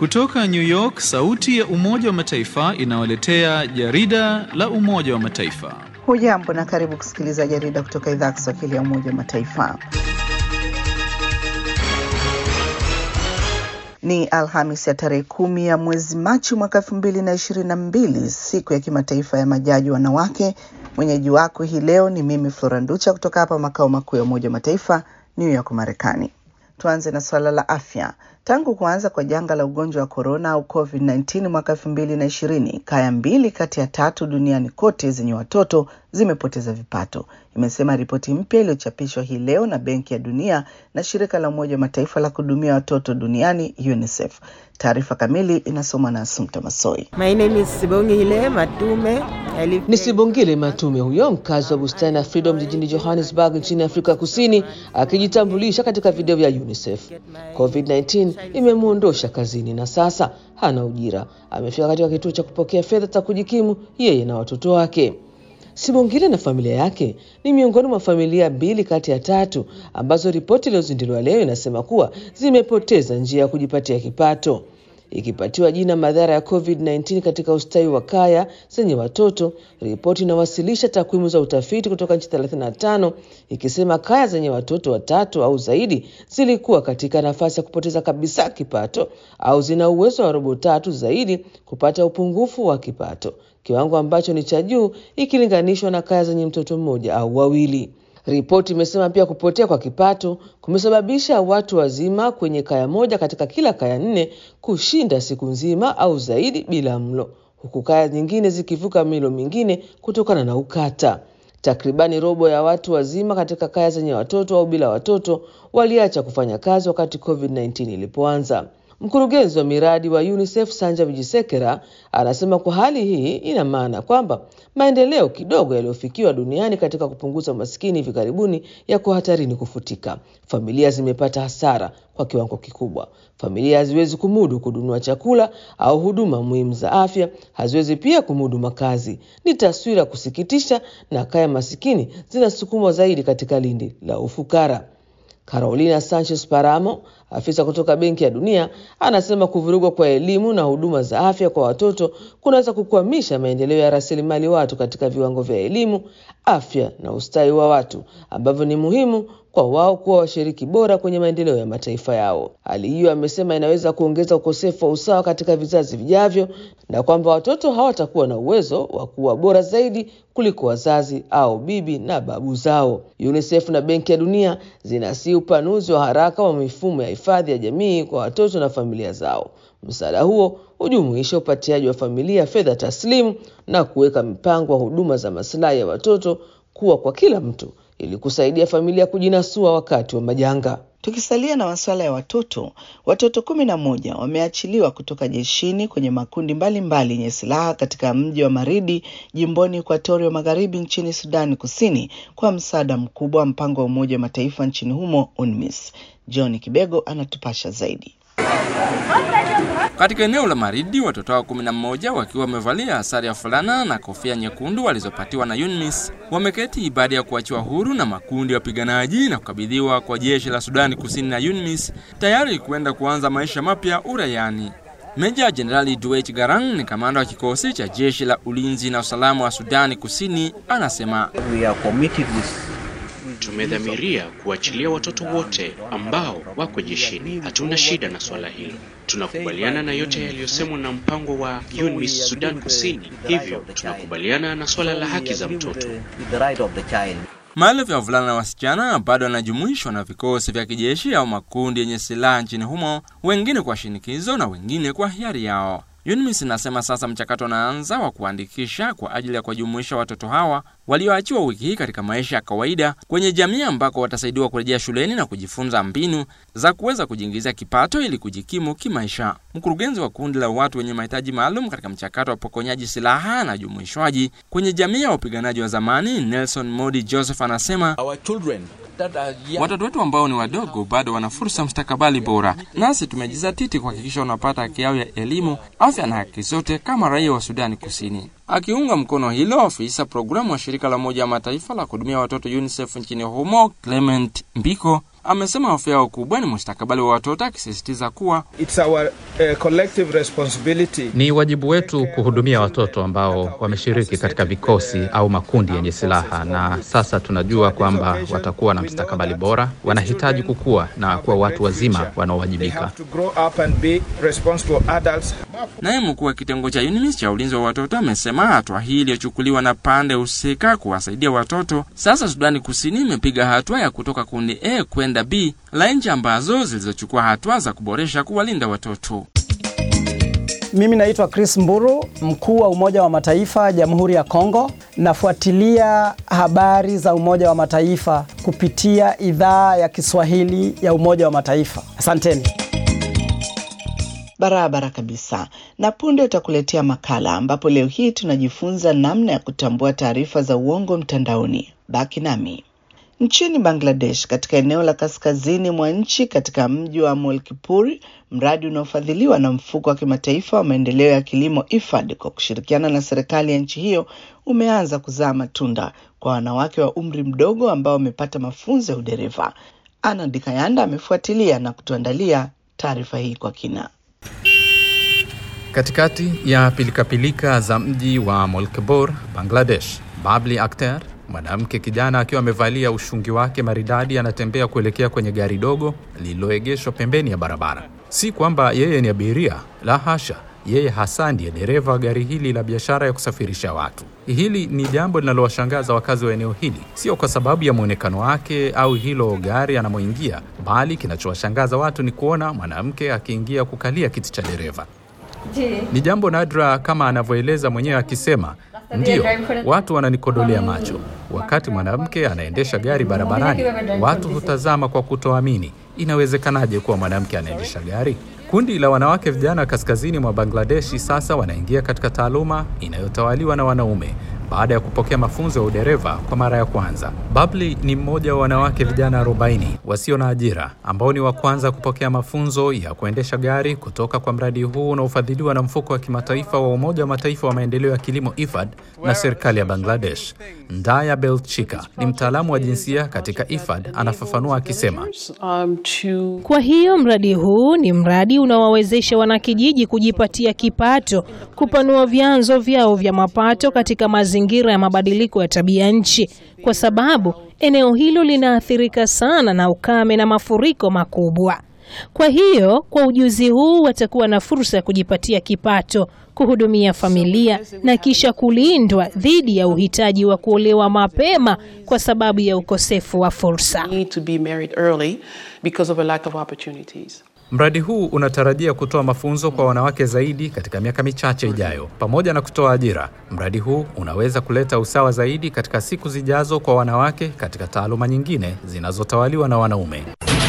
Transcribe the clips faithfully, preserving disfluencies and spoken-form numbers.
Kutoka New York, sauti ya Umoja wa Mataifa inawaletea jarida la Umoja wa Mataifa. Hujambo na karibu kusikiliza jarida kutoka idhaa ya Kiswahili ya Umoja wa Mataifa. Ni Alhamisi ya tarehe kumi ya mwezi Machi mwaka elfu mbili na ishirini na mbili, siku ya kimataifa ya majaji wanawake. Mwenyeji wako hii leo ni mimi Flora Nducha kutoka hapa makao makuu ya Umoja wa Mataifa, New York, Marekani. Tuanze na swala la afya. Tangu kuanza kwa janga la ugonjwa wa corona au covid kumi na tisa mwaka elfu mbili na ishirini, kaya mbili kati ya tatu duniani kote zenye watoto zimepoteza vipato, imesema ripoti mpya iliyochapishwa hii leo na Benki ya Dunia na shirika la Umoja wa Mataifa la kuhudumia watoto duniani UNICEF. Taarifa kamili inasomwa na Assumpta Massoi. My name is Sibongile Matume. Ni Sibongile Matume, huyo mkazi wa bustani ya Freedom jijini Johannesburg nchini Afrika Kusini, akijitambulisha katika video ya UNICEF. covid kumi na tisa imemuondosha kazini na sasa hana ujira. Amefika katika kituo cha kupokea fedha za kujikimu yeye na watoto wake. Sibongile na familia yake ni miongoni mwa familia mbili kati ya tatu ambazo ripoti iliyozinduliwa leo inasema kuwa zimepoteza njia ya kujipatia kipato. Ikipatiwa jina madhara ya covid kumi na tisa katika ustawi wa kaya zenye watoto, ripoti inawasilisha takwimu za utafiti kutoka nchi thelathini na tano ikisema kaya zenye watoto watatu au zaidi zilikuwa katika nafasi ya kupoteza kabisa kipato au zina uwezo wa robo tatu zaidi kupata upungufu wa kipato, kiwango ambacho ni cha juu ikilinganishwa na kaya zenye mtoto mmoja au wawili. Ripoti imesema pia kupotea kwa kipato kumesababisha watu wazima kwenye kaya moja katika kila kaya nne kushinda siku nzima au zaidi bila mlo, huku kaya nyingine zikivuka milo mingine kutokana na ukata. Takribani robo ya watu wazima katika kaya zenye watoto au bila watoto waliacha kufanya kazi wakati covid kumi na tisa ilipoanza. Mkurugenzi wa miradi wa UNICEF Sanja Vijisekera anasema kwa hali hii ina maana kwamba maendeleo kidogo yaliyofikiwa duniani katika kupunguza maskini hivi karibuni yako hatarini kufutika. Familia zimepata hasara kwa kiwango kikubwa. Familia haziwezi kumudu kununua chakula au huduma muhimu za afya, haziwezi pia kumudu makazi. Ni taswira kusikitisha, na kaya masikini zinasukumwa zaidi katika lindi la ufukara. Carolina Sanchez Paramo, afisa kutoka Benki ya Dunia, anasema kuvurugwa kwa elimu na huduma za afya kwa watoto kunaweza kukwamisha maendeleo ya rasilimali watu katika viwango vya elimu, afya na ustawi wa watu, ambavyo ni muhimu kwa wao kuwa washiriki bora kwenye maendeleo ya mataifa yao. Hali hiyo, amesema, inaweza kuongeza ukosefu wa usawa katika vizazi vijavyo na kwamba watoto hawatakuwa na uwezo wa kuwa bora zaidi kuliko wazazi au bibi na babu zao. UNICEF na Benki ya Dunia zinasi upanuzi wa haraka wa mifumo ya hifadhi ya jamii kwa watoto na familia zao. Msaada huo hujumuisha upatiaji wa familia fedha taslimu na kuweka mipango wa huduma za maslahi ya watoto kuwa kwa kila mtu ili kusaidia familia kujinasua wakati wa majanga. Tukisalia na masuala ya watoto, watoto kumi na moja wameachiliwa kutoka jeshini kwenye makundi mbalimbali yenye silaha katika mji wa Maridi, jimboni Equatoria Magharibi nchini Sudan Kusini, kwa msaada mkubwa wa mpango wa Umoja wa Mataifa nchini humo UNMISS. John Kibego anatupasha zaidi. Katika eneo la Maridi, watoto hao kumi na moja wakiwa wamevalia sare ya fulana na kofia nyekundu walizopatiwa na UNMISS wameketi baada ya kuachiwa huru na makundi ya wapiganaji na kukabidhiwa kwa jeshi la Sudan Kusini na UNMISS, tayari kuenda kuanza maisha mapya uraiani. Meja Jenerali Dwight Garang ni kamanda wa kikosi cha jeshi la ulinzi na usalama wa Sudan Kusini, anasema, We are committed with Tumedhamiria kuachilia watoto wote ambao wako jeshini. Hatuna shida na swala hilo. Tunakubaliana na yote yaliyosemwa na mpango wa UNMISS Sudan Kusini. Hivyo tunakubaliana na swala la haki za mtoto. Maelfu ya wavulana na wasichana bado wanajumuishwa na vikosi vya kijeshi au makundi yenye silaha nchini humo, wengine kwa shinikizo na wengine kwa hiari yao. UNMISS inasema sasa mchakato unaanza wa kuandikisha kwa ajili ya kujumuisha watoto hawa walioachiwa wiki hii katika maisha ya kawaida kwenye jamii, ambako watasaidiwa kurejea shuleni na kujifunza mbinu za kuweza kujiingizia kipato ili kujikimu kimaisha. Mkurugenzi wa kundi la watu wenye mahitaji maalum katika mchakato wa pokonyaji silaha na jumuishwaji kwenye jamii ya wapiganaji wa zamani, Nelson Modi Joseph, anasema, watoto wetu ambao ni wadogo bado wana fursa mustakabali bora, nasi tumejizatiti kuhakikisha wanapata haki yao ya elimu, afya na haki zote kama raia wa Sudan Kusini. Akiunga mkono hilo, afisa programu wa shirika la Umoja wa Mataifa la kuhudumia watoto UNICEF nchini humo, Clement Mbiko, Amesema hofu yao kubwa ni mustakabali wa watoto, akisisitiza kuwa It's our uh, collective responsibility. Ni wajibu wetu kuhudumia watoto ambao wameshiriki katika vikosi au makundi yenye silaha, na sasa tunajua kwamba watakuwa na mustakabali bora. Wanahitaji kukua na kuwa watu wazima wanaowajibika. Naye mkuu wa kitengo cha UNMISS cha ulinzi wa watoto amesema hatua hii iliyochukuliwa na pande husika kuwasaidia watoto. Sasa Sudani Kusini imepiga hatua ya kutoka kundi A kwenda B la nchi ambazo zilizochukua hatua za kuboresha kuwalinda watoto. Mimi naitwa Chris Mburu, mkuu wa Umoja wa Mataifa Jamhuri ya Kongo. Nafuatilia habari za Umoja wa Mataifa kupitia idhaa ya Kiswahili ya Umoja wa Mataifa. Asanteni. Barabara kabisa. Na punde utakuletea makala ambapo leo hii tunajifunza namna ya kutambua taarifa za uongo mtandaoni. Baki nami. Nchini Bangladesh, katika eneo la kaskazini mwa nchi katika mji wa Molkipur, mradi unaofadhiliwa na mfuko wa kimataifa wa maendeleo ya kilimo I F A D kwa kushirikiana na serikali ya nchi hiyo umeanza kuzaa matunda kwa wanawake wa umri mdogo ambao wamepata mafunzo ya udereva. Ana Dikayanda amefuatilia na kutuandalia taarifa hii kwa kina. Katikati ya pilikapilika za mji wa Molkipur, Bangladesh, Babli Akhtar, mwanamke kijana akiwa amevalia ushungi wake maridadi, anatembea kuelekea kwenye gari dogo lililoegeshwa pembeni ya barabara. Si kwamba yeye ni abiria, la hasha, yeye hasa ndiye dereva gari hili la biashara ya kusafirisha watu. Hili ni jambo linalowashangaza wakazi wa eneo hili, sio kwa sababu ya muonekano wake au hilo gari anamoingia, bali kinachowashangaza watu ni kuona mwanamke akiingia kukalia kiti cha dereva. Ni jambo nadra, kama anavyoeleza mwenyewe akisema, ndio, watu wananikodolea macho. Wakati mwanamke anaendesha gari barabarani, watu hutazama kwa kutoamini. Inawezekanaje kuwa mwanamke anaendesha gari? Kundi la wanawake vijana kaskazini mwa Bangladeshi sasa wanaingia katika taaluma inayotawaliwa na wanaume baada ya kupokea mafunzo ya udereva kwa mara ya kwanza. Babli ni mmoja wa wanawake vijana arobaini wasio na ajira ambao ni wa kwanza kupokea mafunzo ya kuendesha gari kutoka kwa mradi huu unaofadhiliwa na mfuko wa kimataifa wa Umoja wa Mataifa wa maendeleo ya kilimo I F A D na serikali ya Bangladesh. Ndaya Belchika ni mtaalamu wa jinsia katika I F A D, anafafanua akisema, kwa hiyo mradi huu ni mradi unaowawezesha wanakijiji kujipatia kipato, kupanua vyanzo vyao vya mapato katika mazingira ya mabadiliko ya tabia nchi, kwa sababu eneo hilo linaathirika sana na ukame na mafuriko makubwa. Kwa hiyo kwa ujuzi huu watakuwa na fursa ya kujipatia kipato, kuhudumia familia na kisha kulindwa dhidi ya uhitaji wa kuolewa mapema kwa sababu ya ukosefu wa fursa. Mradi huu unatarajia kutoa mafunzo kwa wanawake zaidi katika miaka michache ijayo. Pamoja na kutoa ajira, mradi huu unaweza kuleta usawa zaidi katika siku zijazo kwa wanawake katika taaluma nyingine zinazotawaliwa na wanaume.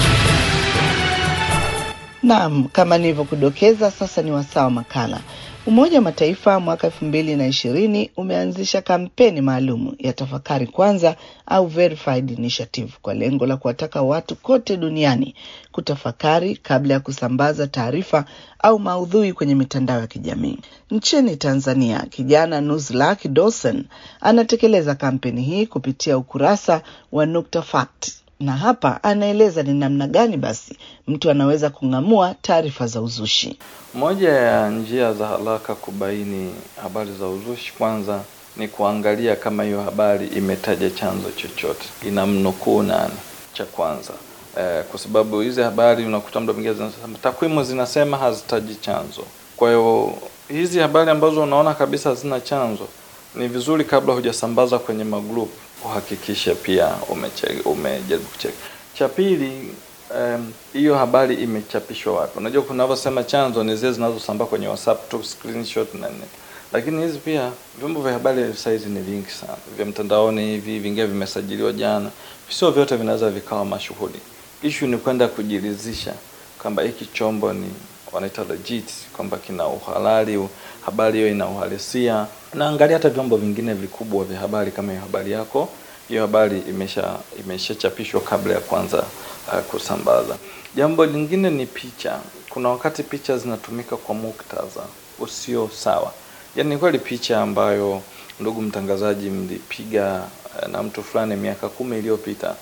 Naam, kama nilivyokudokeza, sasa ni wasaa makala. Umoja wa Mataifa mwaka elfu mbili na ishirini umeanzisha kampeni maalum ya Tafakari Kwanza au Verified Initiative kwa lengo la kuwataka watu kote duniani kutafakari kabla ya kusambaza taarifa au maudhui kwenye mitandao ya kijamii. Nchini Tanzania, kijana Nuzlak Dawson anatekeleza kampeni hii kupitia ukurasa wa Nukta Fact. Na hapa anaeleza ni namna gani basi mtu anaweza kung'amua taarifa za uzushi. Moja ya njia za haraka kubaini habari za uzushi kwanza ni kuangalia kama hiyo habari imetaja chanzo chochote, inamnukuu nani, cha kwanza. Eh, kwa sababu hizi habari unakuta muda mwingine zinasema takwimu zinasema hazitaji chanzo. Kwa hiyo hizi habari ambazo unaona kabisa hazina chanzo, ni vizuri kabla hujasambaza kwenye magroup kuhakikisha pia umejaribu kucheck. Cha pili, hiyo um, habari imechapishwa wapi? Unajua kunavyosema chanzo ni zile zinazosambaa kwenye WhatsApp tu, screenshot na nini. Lakini hizi pia vyombo vya habari size ni vingi sana. Vya mtandaoni hivi vingine vimesajiliwa jana. Sio vyote vinaweza vikawa mashuhuri. Issue ni kwenda kujiridhisha kwamba hiki chombo ni wanaita legit, kwamba kina uhalali, habari hiyo ina uhalisia. Na angalia hata vyombo vingine vikubwa vya habari kama hiyo habari yako, hiyo habari imesha imeshachapishwa kabla ya kwanza uh, kusambaza. Jambo lingine ni picha. Kuna wakati picha zinatumika kwa muktadha usio sawa. Yaani kweli picha ambayo ndugu mtangazaji mlipiga uh, na mtu fulani miaka kumi iliyopita,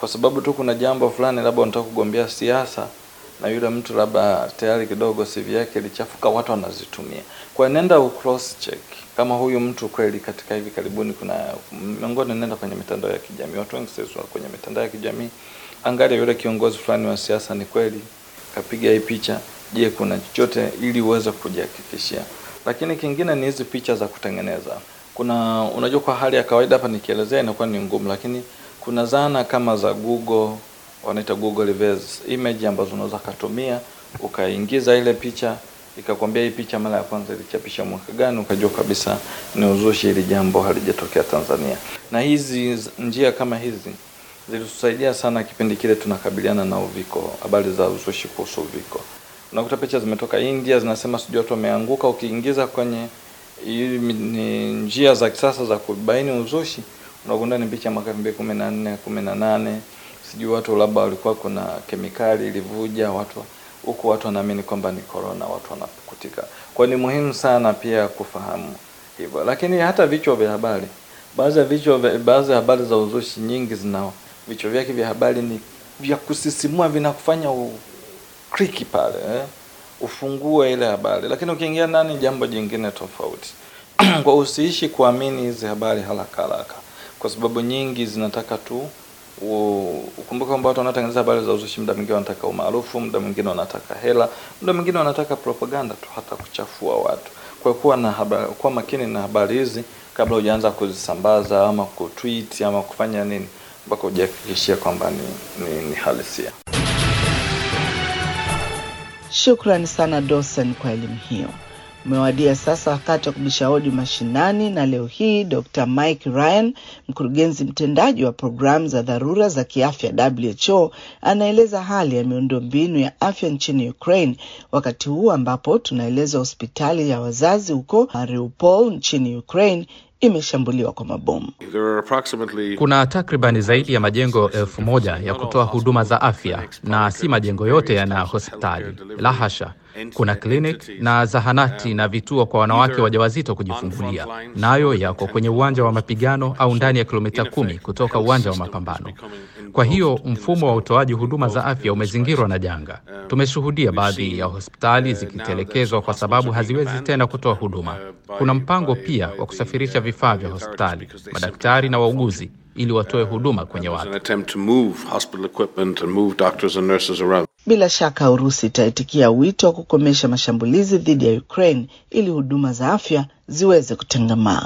kwa sababu tu kuna jambo fulani labda unataka kugombea siasa na yule mtu labda tayari kidogo C V yake ilichafuka, watu wanazitumia. Kwa nenda u cross check kama huyu mtu kweli katika hivi karibuni kuna miongoni, nenda kwenye mitandao ya kijamii, watu wengi sasa kwenye mitandao ya kijamii, angalia yule kiongozi fulani wa siasa ni kweli kapiga hii picha, je kuna chochote, ili uweze kujihakikishia. Lakini kingine ni hizi picha za kutengeneza. Kuna unajua kwa hali ya kawaida hapa nikielezea inakuwa ni ngumu, lakini kuna zana kama za Google, wanaita Google reverse image, ambazo unaweza kutumia ukaingiza ile picha ikakwambia hii picha mara ya kwanza ilichapisha mwaka gani, ukajua kabisa ni uzushi, ili jambo halijatokea Tanzania. Na hizi njia kama hizi zilitusaidia sana kipindi kile tunakabiliana na uviko, habari za uzushi kuhusu uviko. Unakuta picha zimetoka India zinasema sijui watu wameanguka, ukiingiza kwenye ni njia za kisasa za kubaini uzushi unagundua ni picha mwaka elfu mbili kumi na nne kumi na nane, sijui watu labda walikuwa kuna kemikali ilivuja watu huko, watu wanaamini kwamba ni corona, watu wanapukutika. Kwa ni muhimu sana pia kufahamu hivyo. Lakini hata vichwa vya habari, baadhi ya vichwa baadhi ya habari za uzushi nyingi zina vichwa vyake vya habari ni vya kusisimua, vinakufanya u click pale eh, ufungue ile habari, lakini ukiingia ndani jambo jingine tofauti. Kwa usiishi kuamini hizi habari haraka haraka, kwa sababu nyingi zinataka tu ukumbuke kwamba watu wanatengeneza habari za uzushi, muda mwingine wanataka umaarufu, muda mwingine wanataka hela, muda mwingine wanataka propaganda tu, hata kuchafua watu. Kwa kuwa na habari, kwa makini na habari hizi kabla hujaanza kuzisambaza ama kutweet ama kufanya nini, mpaka hujahakikishia kwamba ni, ni, ni halisia. Shukrani sana Dawson kwa elimu hiyo. Umewadia sasa wakati wa kubisha hodi mashinani, na leo hii Doctor Mike Ryan, mkurugenzi mtendaji wa programu za dharura za kiafya W H O, anaeleza hali ya miundombinu ya afya nchini Ukraine wakati huu ambapo tunaeleza hospitali ya wazazi huko Mariupol nchini Ukraine imeshambuliwa kwa mabomu. Kuna takribani zaidi ya majengo elfu moja ya kutoa huduma za afya, na si majengo yote yana hospitali. La hasha, kuna klinik na zahanati na vituo kwa wanawake wajawazito kujifungulia, nayo yako kwenye uwanja wa mapigano au ndani ya kilomita kumi kutoka uwanja wa mapambano. Kwa hiyo mfumo wa utoaji huduma za afya umezingirwa na janga. Tumeshuhudia baadhi ya hospitali zikitelekezwa kwa sababu haziwezi tena kutoa huduma. Kuna mpango pia wa kusafirisha vifaa vya hospitali, madaktari na wauguzi ili watoe huduma kwenye watu. Bila shaka Urusi itaitikia wito wa kukomesha mashambulizi dhidi ya Ukraine ili huduma za afya ziweze kutengamaa.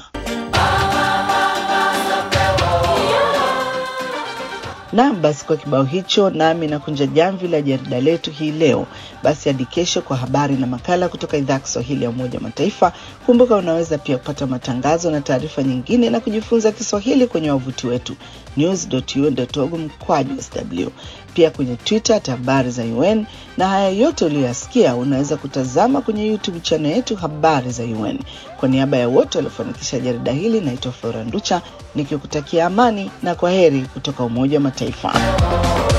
Na basi kwa kibao hicho nami nakunja jamvi la jarida letu hii leo. Basi hadi kesho kwa habari na makala kutoka idhaa ya Kiswahili ya Umoja wa Mataifa. Kumbuka unaweza pia kupata matangazo na taarifa nyingine na kujifunza Kiswahili kwenye wavuti wetu news dot u n dot org mkwaju S W. Pia kwenye Twitter habari za U N, na haya yote uliyoyasikia unaweza kutazama kwenye YouTube channel yetu habari za U N. Kwa niaba ya wote waliofanikisha jarida hili, naitwa Flora Nducha nikikutakia amani na kwaheri kutoka Umoja wa Mataifa.